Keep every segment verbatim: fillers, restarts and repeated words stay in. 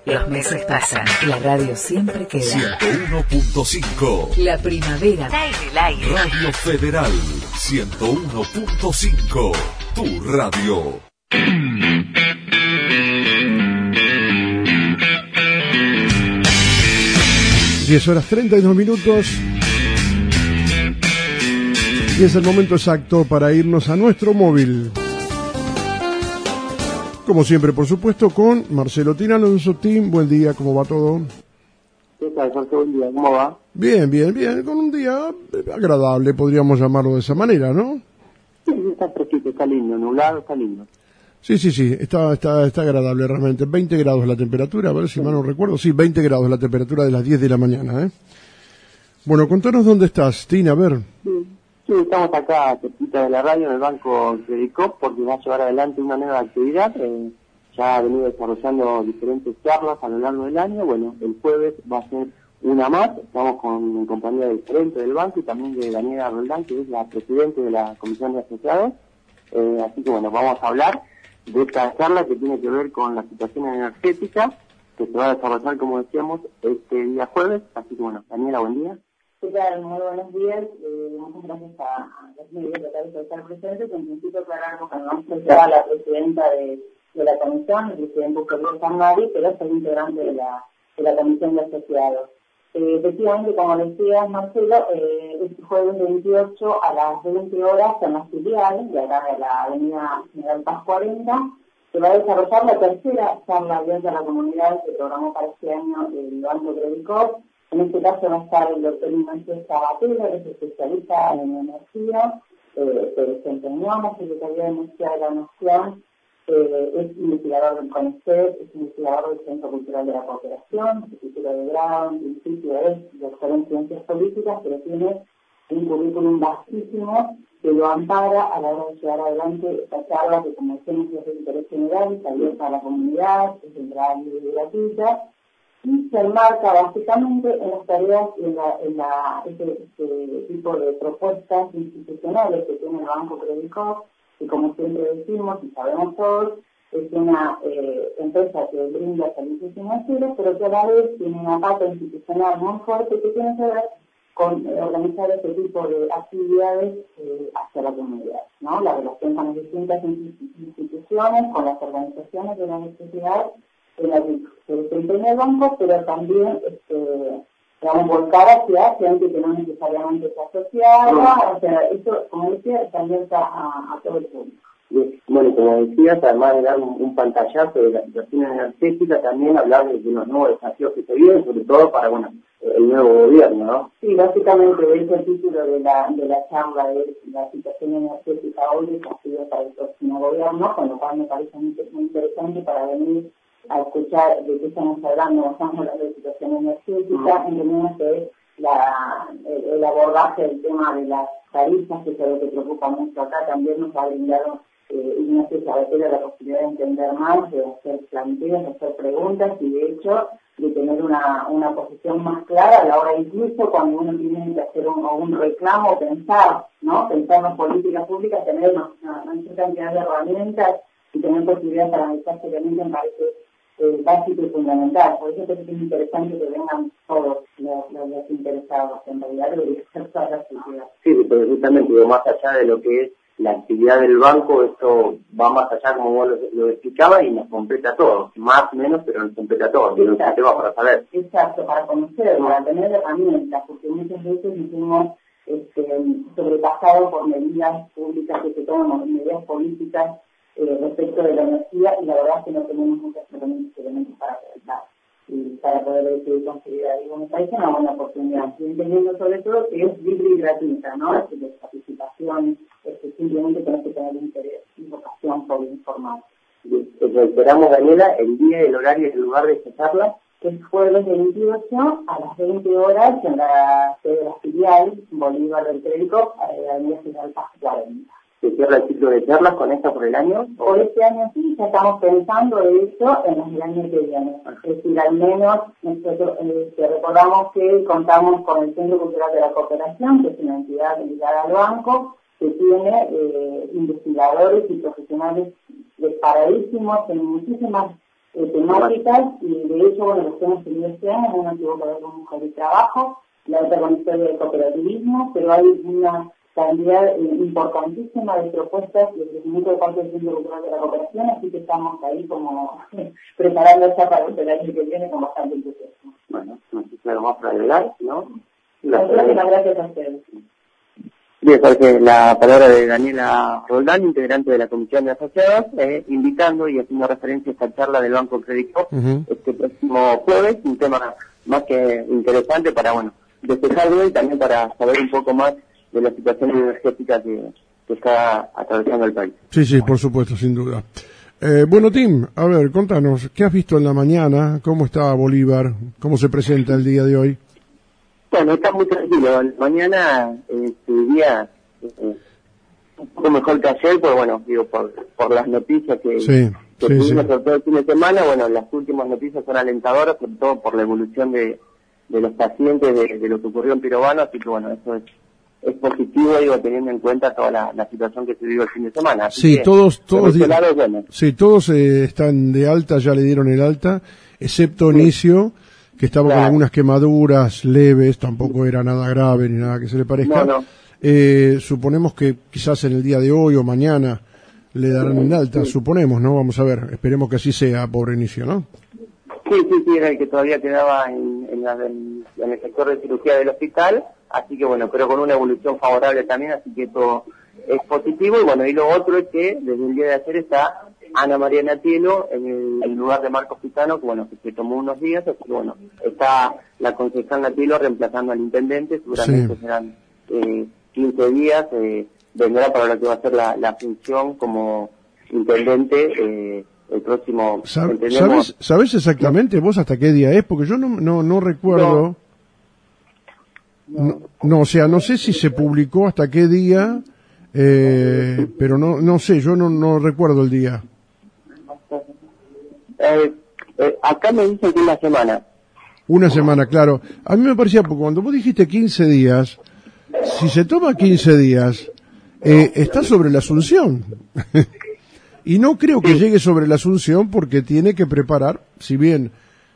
Los meses pasan, la radio siempre queda. ciento uno punto cinco. La primavera da en el aire. Radio Federal ciento uno punto cinco. Tu radio. diez horas treinta y dos minutos. Y es el momento exacto para irnos a nuestro móvil. Como siempre, por supuesto, con Marcelo Tinalonso. Tim, buen día, ¿cómo va todo? ¿Qué tal, Jorge? Buen día, ¿cómo va? Bien, bien, bien, con un día agradable, podríamos llamarlo de esa manera, ¿no? Sí, está fresquito, está lindo, nublado, está lindo. Sí, sí, sí, está, está, está agradable realmente. veinte grados la temperatura, a ver si mal no recuerdo. Sí, veinte grados la temperatura de las diez de la mañana, ¿eh? Bueno, contanos dónde estás, Tina, a ver. Sí, sí, estamos acá cerquita de la radio, en el Banco Credicop, porque va a llevar adelante una nueva actividad. Eh, ya ha venido desarrollando diferentes charlas a lo largo del año. Bueno, el jueves va a ser una más. Estamos con, en compañía del gerente del banco y también de Daniela Roldán, que es la presidenta de la Comisión de Asociados. Eh, así que bueno, vamos a hablar de esta charla que tiene que ver con la situación energética, que se va a desarrollar, como decíamos, este día jueves. Así que bueno, Daniela, buen día. ¿Qué tal? Muy buenos días. Eh, muchas gracias a, a los medios locales por estar presentes. En principio aclaramos que no será la presidenta de, de la comisión, el presidente Carlos Sanmari, pero es el integrante de la, de la comisión de asociados. Eh, efectivamente, como decías, Marcelo, eh, este jueves veintiocho a las veinte horas en la filial de acá de la avenida General Paz cuarenta, se va a desarrollar la tercera charla abierta a la comunidad que programó para este año el Banco Credicop. En este caso va a estar el doctor Ignacio Sabatella, que es especialista en energía, eh, que desempeñó la Secretaría de Energía de la Nación, eh, es investigador del CONICET, es investigador del Centro Cultural de la Cooperación, es título de grado, en principio es doctor en Ciencias Políticas, pero tiene un currículum vastísimo que lo ampara a la hora de llevar adelante esta charla que, como decimos, es de interés general, está abierta a la comunidad, es de entrada libre y gratuita, y se enmarca básicamente en las tareas, en la, en la este, este tipo de propuestas institucionales que tiene el Banco Credicop, que como siempre decimos y sabemos todos, es una eh, empresa que brinda servicios financieros, pero que a la vez tiene una pata institucional muy fuerte que tiene que ver con eh, organizar este tipo de actividades eh, hacia la comunidad, ¿no? La relación con las distintas instituciones, con las organizaciones de la necesidad en la que se desempeña el banco, pero también este, digamos, volcar hacia gente que no necesariamente está asociada, o sea, eso, como decía, está abierta a, a todo el público. Bien. Bueno, como decías, además de dar un, un pantallazo de la situación energética, también hablar de los nuevos desafíos que se vienen, sobre todo para, bueno, el nuevo gobierno, ¿no? Sí, básicamente ese el título de la de la charla es la situación energética hoy, desafíos para el próximo gobierno, con lo cual me parece muy, muy interesante para venir a escuchar de qué estamos hablando. Estamos hablando de situación energética, uh-huh. Entendemos que la, el, el abordaje del tema de las tarifas, que es lo que preocupa mucho acá, también nos ha brindado eh, Ignacio Sabatella la posibilidad de entender más, de hacer planteos, de hacer preguntas y de hecho de tener una, una posición más clara a la hora, incluso cuando uno tiene que hacer un, un reclamo, pensar, ¿no? Pensar en políticas públicas, tener una, una, una cantidad de herramientas y tener posibilidades para analizar seriamente me parece eh, básico y fundamental. Por eso creo que es interesante que vengan todos los, los, los interesados, en realidad debería ser toda la sociedad. Sí, pero justamente más allá de lo que es la actividad del banco, esto va más allá, como vos lo, lo explicabas, y nos completa todo, más o menos, pero nos completa todo, tiene un sistema para saber. Exacto, para conocer, para tener herramientas, porque muchas veces nos hemos este, sobrepasado por medidas públicas que se toman, medidas políticas eh, respecto de la energía, y la verdad es que no tenemos muchas herramientas para presentar y para poder decidir con seguridad. Y me parece una buena oportunidad, y entendiendo sobre todo que es libre y gratuita, ¿no? Es de participación, este, simplemente tenés que tener interés y vocación por informar. Reiteramos, Daniela, el día, el horario y el lugar de esta charla. Es jueves veintiocho a las veinte horas en la sede de la filial Bolívar del Credicop, en la avenida General Paz cuarenta. ¿Se cierra el ciclo de charlas con esta por el año? Por este año sí, ya estamos pensando de eso en el año que viene. Es decir, al menos nosotros eh, recordamos que contamos con el Centro Cultural de la Cooperación, que es una entidad ligada al banco, que tiene eh, investigadores y profesionales disparadísimos en muchísimas eh, temáticas, y de hecho, bueno, los hemos tenido este año, una tuvo que ver con mujer de trabajo, la otra con historia de cooperativismo, pero hay una cantidad eh, importantísima de propuestas de crecimiento de parte del Centro Cultural de la Cooperación, así que estamos ahí como preparando ya para el año que viene con bastante entusiasmo. Bueno, no sé si algo más para agregar, ¿no? Gracias, gracias a ustedes. Bien, porque la palabra de Daniela Roldán, integrante de la Comisión de Asociados, eh, invitando y haciendo referencia a esta charla del Banco Credit Corp uh-huh. este próximo jueves, un tema más que interesante para, bueno, despejarlo y también para saber un poco más de la situación energética que, que está atravesando el país. Sí, sí, por supuesto, sin duda. Eh, bueno, Tim, a ver, contanos, ¿qué has visto en la mañana? ¿Cómo está Bolívar? ¿Cómo se presenta el día de hoy? Bueno, está muy tranquilo. Mañana, este día, eh, un poco mejor que ayer, pues bueno, digo, por, por las noticias que, sí, que sí, tuvimos sí. sobre todo el fin de semana. Bueno, las últimas noticias son alentadoras, sobre todo por la evolución de, de los pacientes, de, de lo que ocurrió en Pirobano, así que bueno, eso es, es positivo, digo, teniendo en cuenta toda la, la situación que se vivió el fin de semana. Así sí, que, todos, todos, este lado, bueno. sí, todos eh, están de alta, ya le dieron el alta, excepto Sí. Inicio, que estaba Claro. con algunas quemaduras leves, tampoco era nada grave ni nada que se le parezca. No, no. Eh, suponemos que quizás en el día de hoy o mañana le darán el alta, Sí. suponemos, ¿no? Vamos a ver, esperemos que así sea, pobre Inicio, ¿no? Sí, sí, sí, era el que todavía quedaba en, en, la, en, en el sector de cirugía del hospital, así que bueno, pero con una evolución favorable también, así que todo es positivo. Y bueno, y lo otro es que desde el día de ayer está Ana María Natielo en el, en el lugar de Marcos Pitano, que bueno, que se tomó unos días, así que bueno, está la concejal Natielo reemplazando al intendente, seguramente Sí. serán eh, quince días, eh, vendrá para lo que va a ser la, la función como intendente, eh, el próximo, Sab- entendemos. ¿Sabes, ¿Sabes exactamente vos hasta qué día es? Porque yo no, no, no recuerdo. No. No, no, o sea, no sé si se publicó hasta qué día, eh, pero no, no sé, yo no, no recuerdo el día. Eh, eh, acá me dicen que una semana. Una semana, claro. A mí me parecía, porque cuando vos dijiste quince días, si se toma quince días, eh, está sobre la Asunción. Y no creo que llegue sobre la Asunción porque tiene que preparar, si bien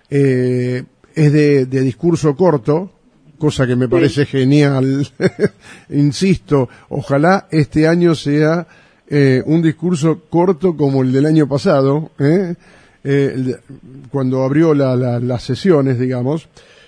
eh, es de, de discurso corto, cosa que me parece genial, insisto, ojalá este año sea eh, un discurso corto como el del año pasado, ¿eh? Eh, el de, cuando abrió la, la, las sesiones, digamos.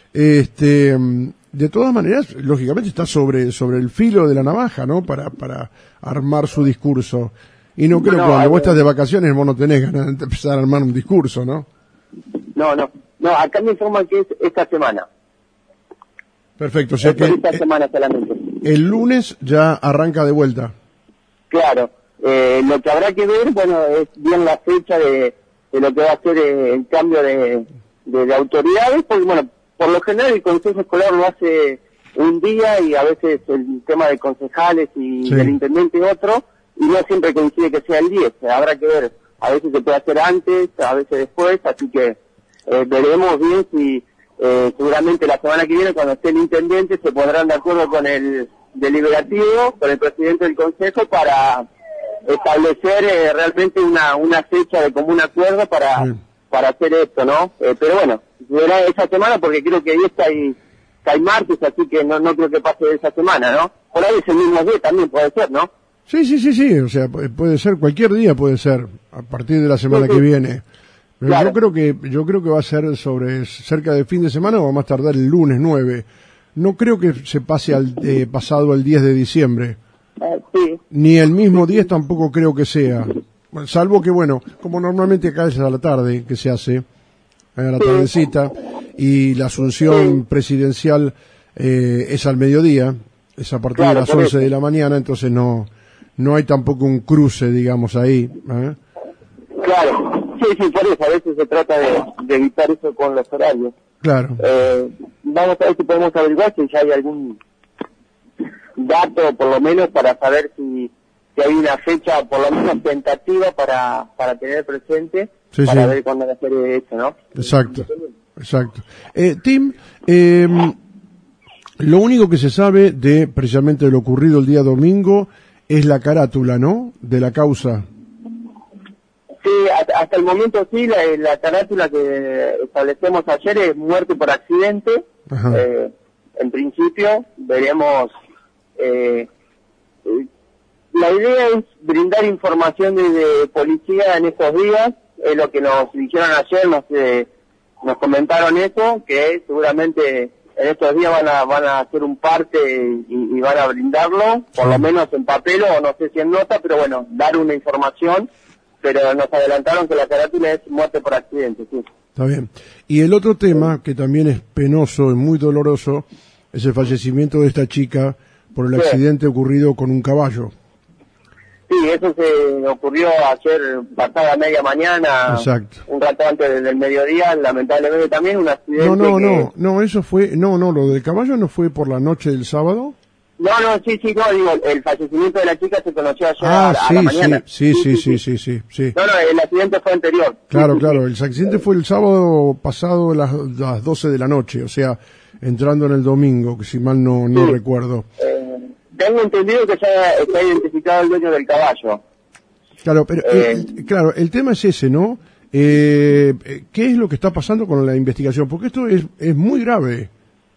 Este, de todas maneras, lógicamente está sobre, sobre el filo de la navaja, ¿no? Para, para armar su discurso. Y no creo No, que cuando no, vos estás de vacaciones vos no tenés ganas de empezar a armar un discurso, ¿no? No, no, no, acá me informan que es esta semana. Perfecto, o sea Es que esta eh, semana solamente. el lunes ya arranca de vuelta. Claro, eh, lo que habrá que ver, bueno, es bien la fecha de, de lo que va a ser eh, el cambio de, de, de autoridades, porque bueno, por lo general el Consejo Escolar lo hace un día y a veces el tema de concejales y Sí. del intendente otro, y no siempre coincide que sea el diez, habrá que ver, a veces se puede hacer antes, a veces después, así que eh, veremos bien si eh, seguramente la semana que viene cuando esté el intendente se pondrán de acuerdo con el deliberativo, con el presidente del consejo para establecer eh, realmente una una fecha de común acuerdo para Sí. para hacer esto, ¿no? Eh, pero bueno, será esa semana porque creo que hoy está y cae martes, así que no no creo que pase esa semana, ¿no? Por ahí es el mismo día también puede ser, ¿no? Sí, sí, sí, sí, o sea, pu- puede ser, cualquier día puede ser, a partir de la semana Sí, que sí. viene. Pero Claro. yo creo que, yo creo que va a ser sobre, cerca del fin de semana o va a más tardar el lunes nueve. No creo que se pase al, eh, pasado al diez de diciembre. Eh, sí, Ni el mismo diez tampoco creo que sea. Bueno, salvo que, bueno, como normalmente acá es a la tarde que se hace, a la Sí. tardecita, y la asunción Sí. presidencial eh, es al mediodía, es a partir Claro, de las por once eso. de la mañana, entonces no, no hay tampoco un cruce, digamos, ahí. ¿eh? claro, sí, sí, por eso a veces se trata de, de evitar eso con los horarios. Claro. Eh, vamos a ver si podemos averiguar si ya hay algún dato, por lo menos, para saber si, si hay una fecha, por lo menos tentativa, para, para tener presente, Sí, para sí. ver cuándo va a ser esto, ¿no? Exacto, exacto. Eh, Tim, eh, lo único que se sabe de precisamente de lo ocurrido el día domingo es la carátula, ¿no? De la causa. Sí, hasta, hasta el momento sí, la, la carátula que establecemos ayer es muerte por accidente. Eh, en principio veremos, eh, la idea es brindar información desde policía en estos días, es lo que nos dijeron ayer, nos, eh, nos comentaron eso, que seguramente en estos días van a van a hacer un parte y, y van a brindarlo, por lo menos en papel o no sé si en nota, pero bueno, dar una información, pero nos adelantaron que la carátula es muerte por accidente, sí. Está bien. Y el otro tema, que también es penoso y muy doloroso, es el fallecimiento de esta chica por el sí. accidente ocurrido con un caballo. Sí, eso se ocurrió ayer, pasada media mañana, exacto. Un rato antes del mediodía, lamentablemente también un accidente. No, no, que... no, no, eso fue, no, no, lo del caballo no fue por la noche del sábado. No, no, sí, sí, no, digo, el fallecimiento de la chica se conoció ayer ah, a, sí, a la mañana. Sí, sí, sí, sí, sí, sí, sí. No, no, el accidente fue anterior. Claro, sí, claro, sí. el accidente fue el sábado pasado a las, las doce de la noche, o sea, entrando en el domingo, que si mal no, no sí. recuerdo. Eh, tengo entendido que ya está identificado el dueño del caballo. Claro, pero eh, el, claro, el tema es ese, ¿no? Eh, ¿Qué es lo que está pasando con la investigación? Porque esto es, es muy grave.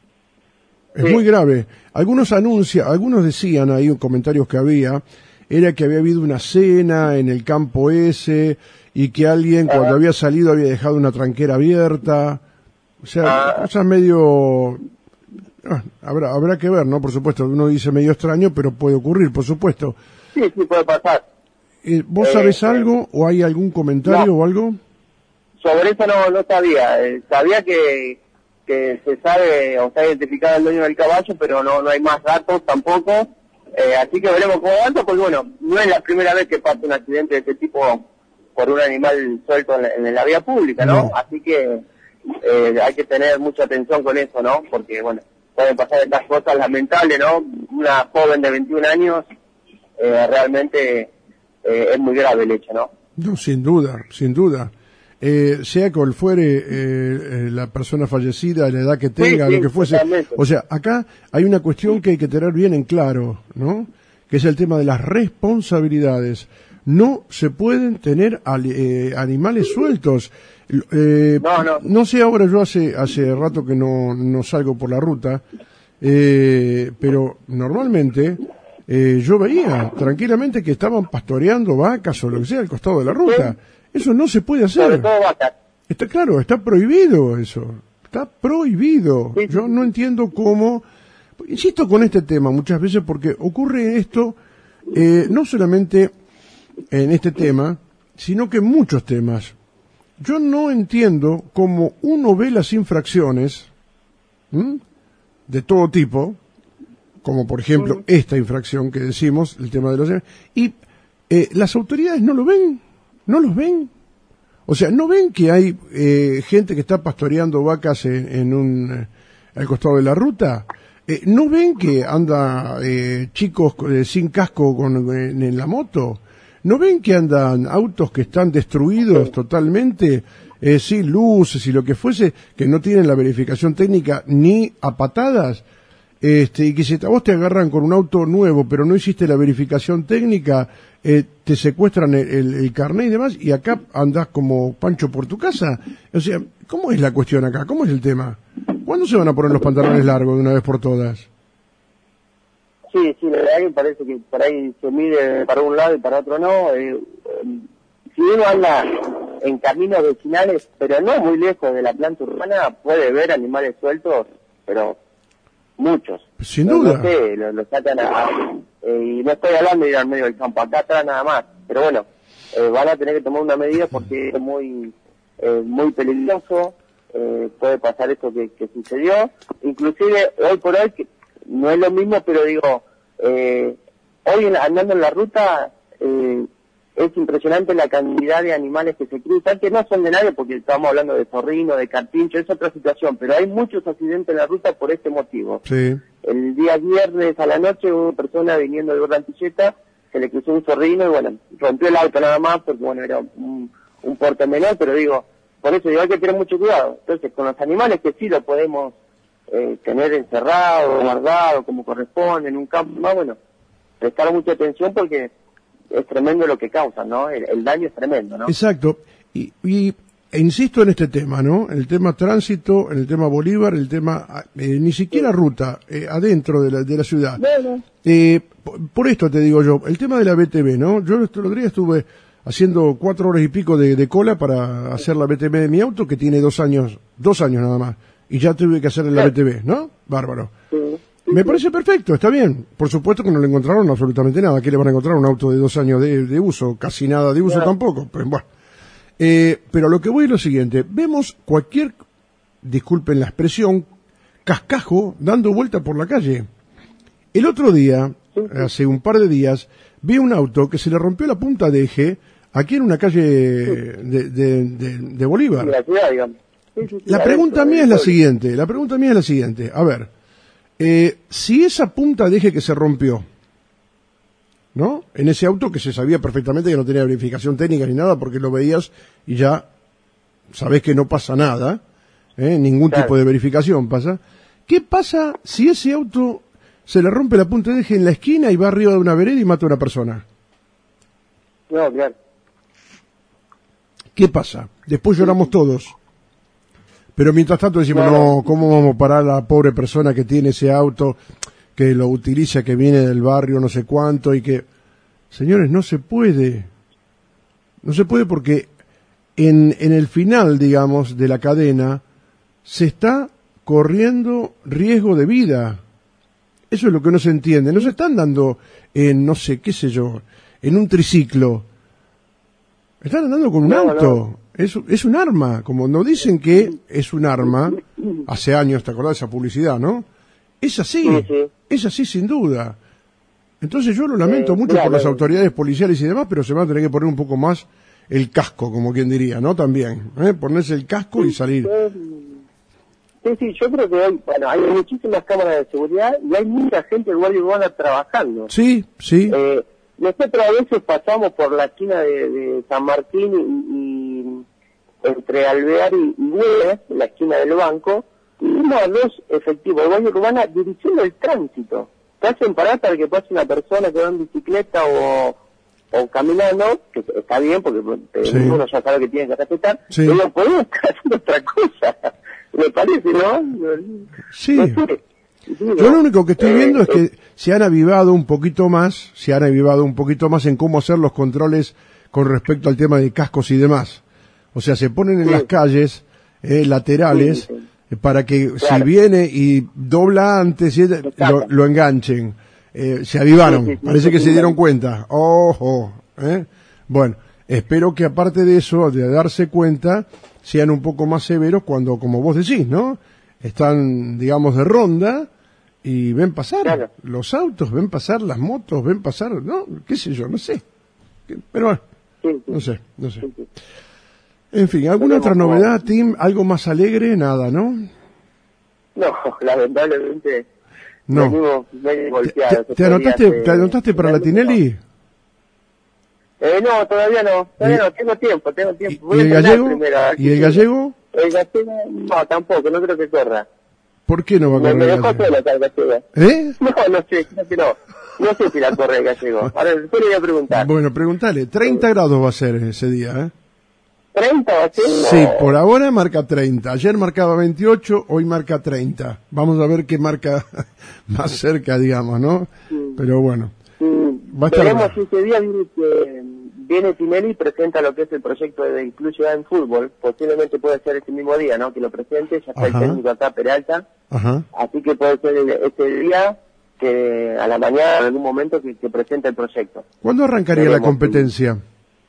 Es sí. muy grave. Algunos anuncian, algunos decían ahí en comentarios que había, era que había habido una cena en el campo ese y que alguien cuando había salido había dejado una tranquera abierta. O sea, ah. cosas medio... Ah, habrá, habrá que ver, ¿no? Por supuesto, uno dice medio extraño, pero puede ocurrir, por supuesto. Sí, sí, puede pasar. Eh, ¿Vos sabés eh, algo o hay algún comentario no. o algo? Sobre eso no, no sabía. Eh, sabía que... que se sabe o está identificado el dueño del caballo, pero no no hay más datos tampoco, eh, así que veremos cómo avanza, pues bueno, no es la primera vez que pasa un accidente de este tipo por un animal suelto en la, en la vía pública, ¿no? no. Así que eh, hay que tener mucha atención con eso, ¿no? Porque, bueno, pueden pasar estas cosas lamentables, ¿no? Una joven de veintiún años, eh, realmente eh, es muy grave el hecho, ¿no? No, sin duda, sin duda. Eh, sea cual fuere eh, eh, la persona fallecida, la edad que tenga, sí, sí, lo que fuese. Totalmente. O sea, acá hay una cuestión que hay que tener bien en claro, ¿no? Que es el tema de las responsabilidades. No se pueden tener eh, animales sueltos. Eh, no, no. No sé ahora, yo hace hace rato que no, no salgo por la ruta, eh, pero normalmente eh, yo veía tranquilamente que estaban pastoreando vacas o lo que sea al costado de la ruta. Sí. Eso no se puede hacer. Sobre todo vacas. Está claro, está prohibido eso. Está prohibido. Sí. Yo no entiendo cómo... Insisto con este tema muchas veces porque ocurre esto eh, no solamente en este tema, sino que en muchos temas. Yo no entiendo cómo uno ve las infracciones ¿m? de todo tipo, como por ejemplo mm. esta infracción que decimos, el tema de los... y eh, las autoridades no lo ven. ¿No los ven? O sea, ¿no ven que hay eh, gente que está pastoreando vacas en, en un eh, al costado de la ruta? Eh, ¿No ven que anda eh, chicos eh, sin casco con, en, en la moto? ¿No ven que andan autos que están destruidos totalmente, eh, sin luces y lo que fuese, que no tienen la verificación técnica ni a patadas? Este, y que si a vos te agarran con un auto nuevo, pero no hiciste la verificación técnica, eh, te secuestran el, el, el carnet y demás, y acá andás como Pancho por tu casa. O sea, ¿cómo es la cuestión acá? ¿Cómo es el tema? ¿Cuándo se van a poner los pantalones largos de una vez por todas? Sí, sí, la verdad que parece que por ahí se mide para un lado y para otro no. Eh, eh, si uno anda en caminos vecinales, pero no muy lejos de la planta urbana, puede ver animales sueltos, pero... muchos. Sin no, duda. No sé, lo, lo sacan a, a, eh, y no estoy hablando de ir al medio del campo, acá atrás nada más. Pero bueno, eh, van a tener que tomar una medida porque es muy eh, muy peligroso, eh, puede pasar esto que, que sucedió. Inclusive hoy por hoy, que no es lo mismo, pero digo, eh, hoy en, andando en la ruta, eh, es impresionante la cantidad de animales que se cruzan, que no son de nadie porque estamos hablando de zorrino, de carpincho, es otra situación, pero hay muchos accidentes en la ruta por este motivo. Sí. El día viernes a la noche hubo una persona viniendo de Antilleta, se le cruzó un zorrino y bueno, rompió el auto nada más porque bueno, era un, un porte menor, pero digo, por eso digo, hay que tener mucho cuidado. Entonces, con los animales que sí lo podemos eh, tener encerrado, guardado, como corresponde, en un campo más, bueno, prestar mucha atención porque es tremendo lo que causan, ¿no? El, el daño es tremendo, ¿no? Exacto. Y, y e insisto en este tema, ¿no? El tema tránsito, el tema Bolívar, el tema eh, ni siquiera ruta, eh, adentro de la, de la ciudad. Bueno. Eh, por, por esto te digo yo, el tema de la B T V, ¿no? Yo el otro día estuve haciendo cuatro horas y pico de, de cola para hacer la B T V de mi auto, que tiene dos años, dos años nada más, y ya tuve que hacer la B T V, ¿no? Bárbaro. Sí. Me parece perfecto, está bien. Por supuesto que no le encontraron absolutamente nada. ¿Qué le van a encontrar un auto de dos años de, de uso? Casi nada de uso Claro. tampoco. Pero bueno. Eh, pero lo que voy es lo siguiente. Vemos cualquier, disculpen la expresión, cascajo dando vuelta por la calle. El otro día, hace un par de días, vi un auto que se le rompió la punta de eje aquí en una calle de, de, de, de Bolívar. De la ciudad, digamos. Sí, sí, sí, La adentro, pregunta mía es la adentro. siguiente. La pregunta mía es la siguiente. A ver. Eh, si esa punta de eje que se rompió, ¿no? En ese auto que se sabía perfectamente que no tenía verificación técnica ni nada porque lo veías y ya sabés que no pasa nada, ¿eh? Ningún Claro. tipo de verificación pasa. ¿Qué pasa si ese auto se le rompe la punta de eje en la esquina y va arriba de una vereda y mata a una persona? No, claro. ¿Qué pasa? Después lloramos todos. Pero mientras tanto decimos, Claro. no, ¿cómo vamos a parar a la pobre persona que tiene ese auto, que lo utiliza, que viene del barrio no sé cuánto y que... Señores, no se puede. No se puede porque en, en el final, digamos, de la cadena, se está corriendo riesgo de vida. Eso es lo que no se entiende. No se están dando en, no sé, qué sé yo, en un triciclo. Están andando con un No, auto. no. Es, es un arma. Como nos dicen que es un arma, hace años, ¿te acordás de esa publicidad, no? Es así. Sí, sí. Es así sin duda. Entonces yo lo lamento Eh, mucho claro. por las autoridades policiales y demás, pero se van a tener que poner un poco más el casco, como quien diría, ¿no? También, ¿eh? Ponerse el casco y salir. Sí, sí, yo creo que hoy, bueno, hay muchísimas cámaras de seguridad y hay mucha gente del Guardia Urbana trabajando. Sí, sí. Eh, nosotros a veces pasamos por la esquina de, de San Martín y, y entre Alvear y, y Güemes, la esquina del banco, y vimos a dos efectivos de Guardia Urbana dirigiendo el tránsito. Te hacen parar para que pase una persona que va en bicicleta o, o caminando, que está bien porque Sí. uno ya sabe que tiene que respetar, Sí. pero podemos estar haciendo otra cosa. Me parece, ¿no? Sí. No sé. Digo, Yo lo único que estoy eh, viendo es eh, que se han avivado un poquito más, se han avivado un poquito más en cómo hacer los controles con respecto al tema de cascos y demás. O sea, se ponen en Sí. las calles eh, laterales Sí, sí. eh, para que si Claro. viene y dobla antes y- lo, Exacto. lo enganchen. Eh, se avivaron, Sí, sí, sí, parece sí, que sí, se sí. dieron cuenta. Ojo, ¿eh? Bueno, espero que aparte de eso, de darse cuenta, sean un poco más severos cuando, como vos decís, ¿no? Están, digamos, de ronda y ven pasar Claro. los autos, ven pasar las motos, ven pasar, ¿no? ¿Qué sé yo? No sé. Pero bueno, sí, sí. no sé, no sé. Sí, sí. En fin, ¿alguna Veremos otra cómo- novedad, Tim? ¿Algo más alegre? Nada, ¿no? No, lamentablemente No. venimos medio ¿Te, golpeados. te- te estos anotaste, días, eh, te anotaste para la finalmente Tinelli? no. Eh, no, todavía no, todavía ¿Y- no, tengo tiempo, tengo ¿Y, tiempo. y Voy a el entrenar gallego? primero, a ver ¿Y si el sí. gallego? El gallego, no, tampoco, no creo que corra. ¿Por qué no va a Me, correr me el dejó gallego? solo acá el gallego. ¿Eh? No, no sé, creo que no. No sé si la corre el gallego. Ahora después le voy a preguntar. Bueno, pregúntale. treinta grados va a ser ese día, ¿eh? ¿treinta va a ser? Sí, No. por ahora marca treinta. Ayer marcaba veintiocho, hoy marca treinta. Vamos a ver qué marca más cerca, digamos, ¿no? Pero bueno. Mm, Va a estar veremos bueno. si ese día viene, que, viene Tinelli y presenta lo que es el proyecto de inclusión en fútbol. Posiblemente puede ser ese mismo día, ¿no? Que lo presente, ya está Ajá. el técnico acá, Peralta. Ajá. Así que puede ser el- ese día que a la mañana, en algún momento, que, que presente el proyecto. ¿Cuándo arrancaría la Veremos. competencia?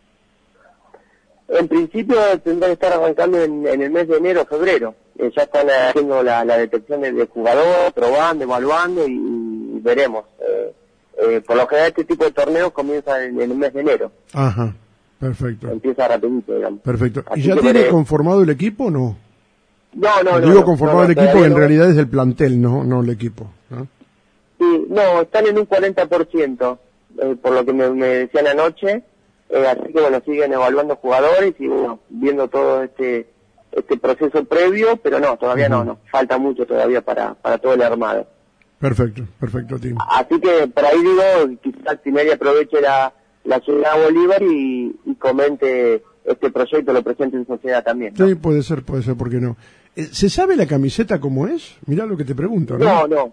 En principio tendrá que estar arrancando en, en el mes de enero o febrero. Eh, ya están haciendo la, la detección del, del jugador, probando, evaluando y, y veremos. Eh, eh, por lo general este tipo de torneos comienzan en, en el mes de enero. Ajá. Perfecto. Empieza rapidito, digamos. Perfecto. ¿Y Así ya que tiene veré. conformado el equipo o no? No, no, no. Digo no, conformado no, no, el equipo, todavía en no. realidad es el plantel, no, no el equipo, ¿no? Sí, no, están en un cuarenta por ciento, eh, por lo que me, me decían anoche. Eh, así que bueno, siguen evaluando jugadores y bueno, viendo todo este este proceso previo, pero no, todavía no, Ujú. no, falta mucho todavía para, para todo el armado. Perfecto, perfecto, Tim. Así que por ahí digo, quizás Tinelli aproveche la, la ciudad Bolívar y, y comente este proyecto, lo presente en sociedad también, ¿no? Sí, puede ser, puede ser, ¿por qué no? ¿Se sabe la camiseta cómo es? Mirá lo que te pregunto, ¿no? No, no.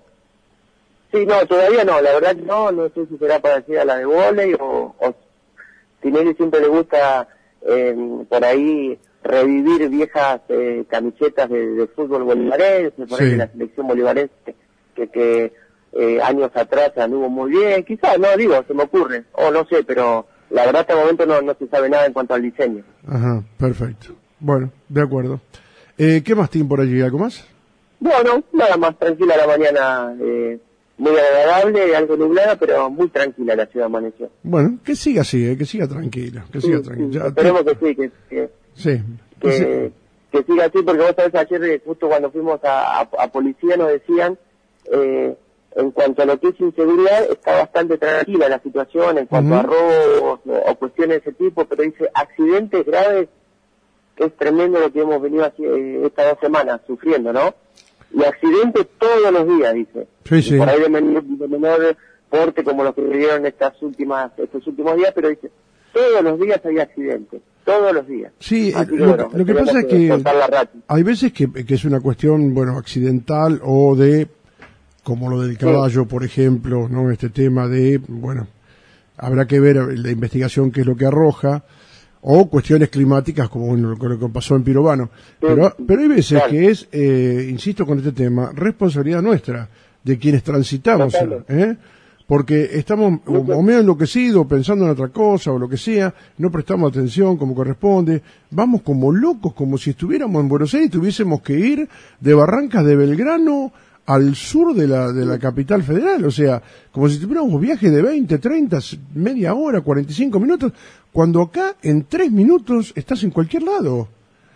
Sí, no, todavía no, la verdad no, no sé si será parecida a la de vóley o, o Tinelli siempre le gusta eh, por ahí revivir viejas eh, camisetas de, de fútbol bolivarense, por Sí. ahí de la selección bolivarense, que, que eh, años atrás anduvo muy bien, quizás, no digo, se me ocurre, o no sé, pero la verdad hasta el momento no, no se sabe nada en cuanto al diseño. Ajá, perfecto. Bueno, de acuerdo. Eh, ¿Qué más tiene por allí? ¿Algo más? Bueno, nada más, tranquila la mañana, eh, muy agradable, algo nublada, pero muy tranquila la ciudad amaneció. Bueno, que siga así, eh, que siga tranquila, que Sí, siga sí, tranquila. Ya, esperemos que sí, que, que, sí. que, que siga así, porque vos sabés, ayer eh, justo cuando fuimos a, a, a policía nos decían, eh, en cuanto a lo que es inseguridad, está bastante tranquila la situación, en cuanto Uh-huh. a robos o, o cuestiones de ese tipo, pero dice, accidentes graves, que es tremendo lo que hemos venido así, eh, estas dos semanas sufriendo, ¿no? Y accidentes todos los días, dice. Sí, sí. Y por ahí de menor, de menor porte como los que vivieron estas últimas, estos últimos días, pero dice, todos los días hay accidentes, todos los días. Sí, Así eh, que, lo, bueno, lo que esperemos pasa es que cortar la racha. hay veces que, que es una cuestión, bueno, accidental o de, como lo del caballo, por ejemplo, ¿no? Este tema de, bueno, habrá que ver la investigación qué es lo que arroja, o cuestiones climáticas como bueno, lo, lo que pasó en Pirovano. Pero, pero hay veces Claro. que es, eh, insisto con este tema, responsabilidad nuestra, de quienes transitamos, Totalmente. ¿eh? Porque estamos o, o medio enloquecidos, pensando en otra cosa o lo que sea, no prestamos atención como corresponde, vamos como locos, como si estuviéramos en Buenos Aires y tuviésemos que ir de Barrancas de Belgrano al sur de la, de la capital federal, o sea, como si tuviéramos viaje de veinte, treinta, media hora, cuarenta y cinco minutos, cuando acá en tres minutos estás en cualquier lado.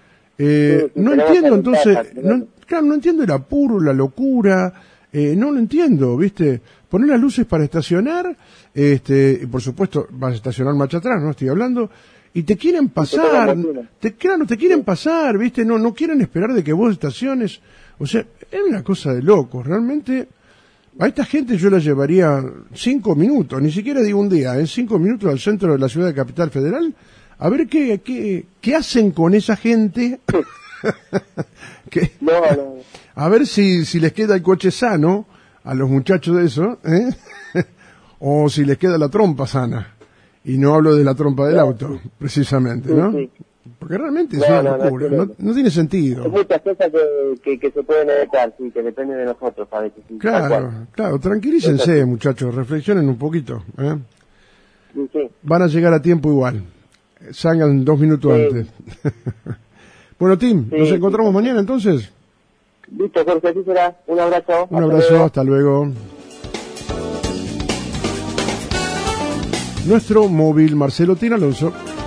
Eh, Sí, sí, no tenemos entiendo que entonces, ventajas, no, claro, no entiendo el apuro, la locura, eh, no lo entiendo, ¿viste? Poner las luces para estacionar, este, y por supuesto vas a estacionar marcha atrás, no estoy hablando, y te quieren pasar, te, claro, te quieren pasar, ¿viste? No, no quieren esperar de que vos estaciones, o sea, es una cosa de locos, realmente. A esta gente yo la llevaría cinco minutos, ni siquiera digo un día, en ¿eh? cinco minutos al centro de la ciudad de Capital Federal, a ver qué, qué, qué hacen con esa gente, que, No, no. a ver si, si les queda el coche sano a los muchachos de eso, ¿eh? O si les queda la trompa sana. Y no hablo de la trompa del No, auto, precisamente, ¿no? Sí, sí. Porque realmente es No, una no, no, locura, no, no, no. no tiene sentido. Hay muchas cosas que, que, que se pueden evitar, sí, que dependen de nosotros a veces. sí, tal Claro, cual. claro, tranquilícense, muchachos, reflexionen un poquito, ¿eh? Sí, sí. Van a llegar a tiempo igual. Salgan dos minutos Sí. antes. Bueno, Tim, Sí, nos sí, encontramos sí. mañana entonces. Listo, Jorge, así será. Un abrazo. Un Hasta abrazo, luego. hasta luego. Nuestro móvil Marcelo Tin Alonso.